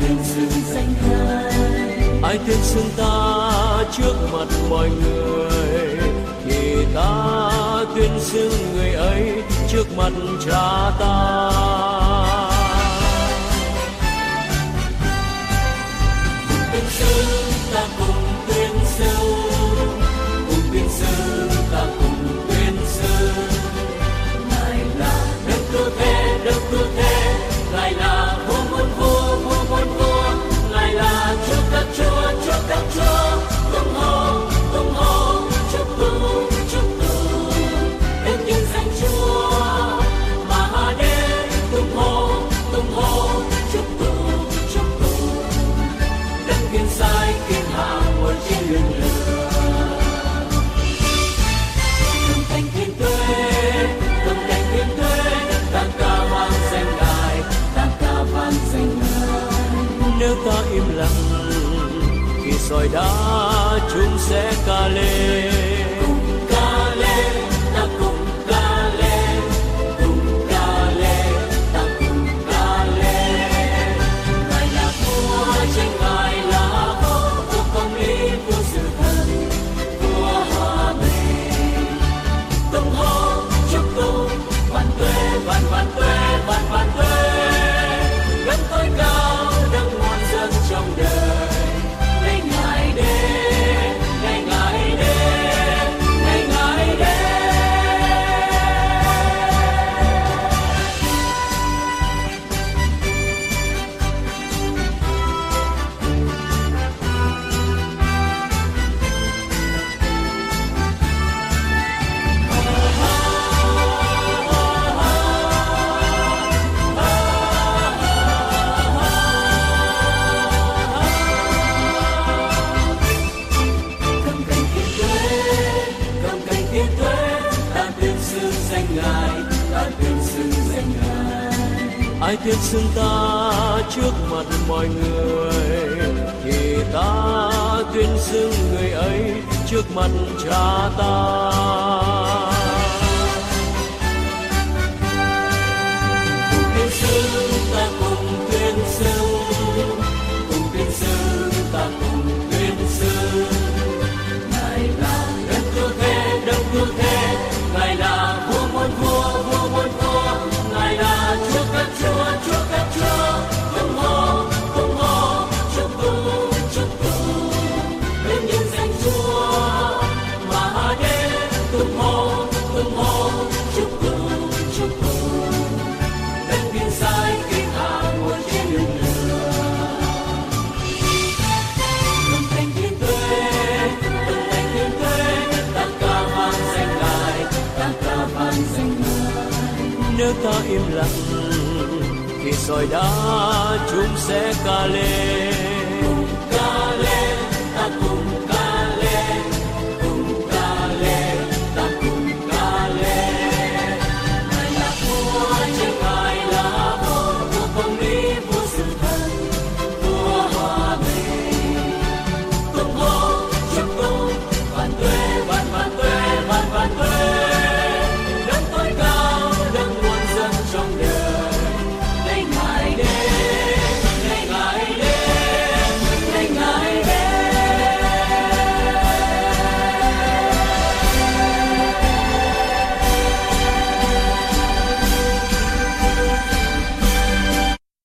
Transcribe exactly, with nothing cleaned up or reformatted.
tuyên xưng danh Ngài. Ai tuyên xưng ta trước mặt mọi người, thì ta tuyên xưng người ấy trước mặt Cha ta. Tuyên xưng ta cùng tuyên xưng, cùng tuyên xưng ta cùng tuyên xưng. Ngài là đấng cứu thế, đấng cứu thế, Ngài là vua muôn vua, vua muôn vua. Ngài là Chúa các Chúa, Chúa các Chúa. Tung hô, tung hô, chúc tụng, chúc tụng đến nhân danh Chúa mà hạ đến. Tung hô, tung hô, chúc tụng, chúc tụng đấng thiên sai thiên hạ ngồi trên lưng lửa. Đồng thanh thiên tuế, đồng thanh thiên tuế, ta ca vang danh Ngài, ta ca vang danh Ngài. Nếu ta im lặng thì sỏi đá chúng sẽ ca lên. Cùng ca lên, ta cùng ca lên, cùng ca lên, ta cùng ca lên. Ngài là vua, chính Ngài là vua, vua công lý, vua sự thật, vua hòa bình. Tung hô, chúc tụng, vạn tuế, vạn vạn tuế, vạn vạn tuế. Đấng tối cao, đấng muôn dân trong đời. Ngày Ngài đến, ngày Ngài đến, ngày Ngài đến. Cầm cánh thiên tuế, cầm cánh thiên tuế, ta tuyên xưng danh Ngài, ta tuyên xưng danh Ngài. Ai tuyên xưng ta trước mặt mọi người, thì ta tuyên xưng người ấy trước mặt Cha ta. Cùng tuyên xưng, ta cùng tuyên xưng, cùng tuyên xưng, ta cùng tuyên xưng. Ngài là đấng cứu thế, đấng cứu thế, Ngài là vua muôn vua, vua muôn vua. Ngài là Chúa các Chúa, Chúa các Chúa. Tung hô, tung hô, chúc tụng, chúc tụng đến nhân danh Chúa mà hạ đến. Tung hô, tung hô, chúc tụng, chúc tụng đấng thiên sai thiên hạ ngồi trên lưng lửa. Đồng thanh thiên tuế, đồng thanh thiên tuế, ta ca vang danh Ngài, ta ca vang danh Ngài. Nếu ta im lặng thì sỏi đá chúng sẽ ca lên.